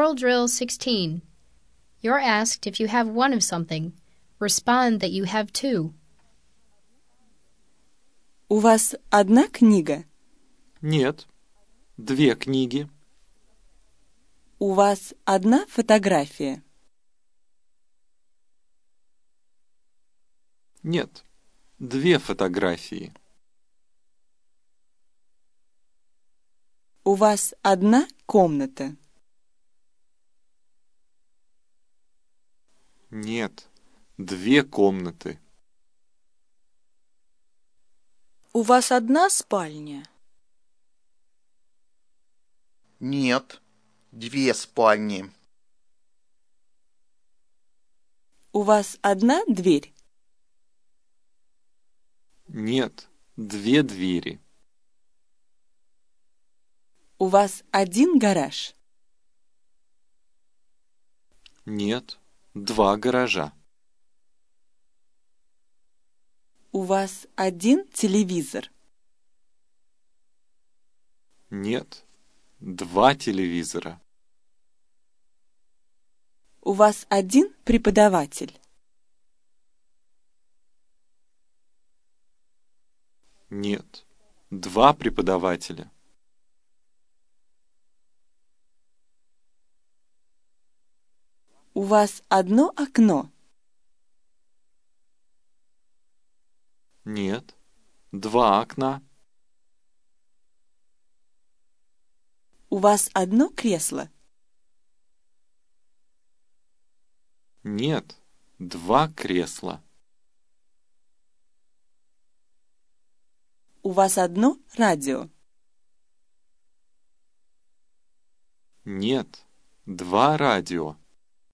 Oral Drill 16. You're asked if you have one of something. Respond that you have two. У вас одна книга? Нет. 2 книги. У вас одна фотография? Нет. 2 фотографии. У вас одна комната? Нет. 2 комнаты. У вас одна спальня? Нет, 2 спальни. У вас одна дверь? Нет. 2 двери. У вас один гараж? Нет. 2 гаража. У вас один телевизор? Нет. 2 телевизора. У вас один преподаватель? Нет. 2 преподавателя. У вас одно окно? Нет. 2 окна. У вас одно кресло? Нет. 2 кресла. У вас одно радио? Нет. 2 радио.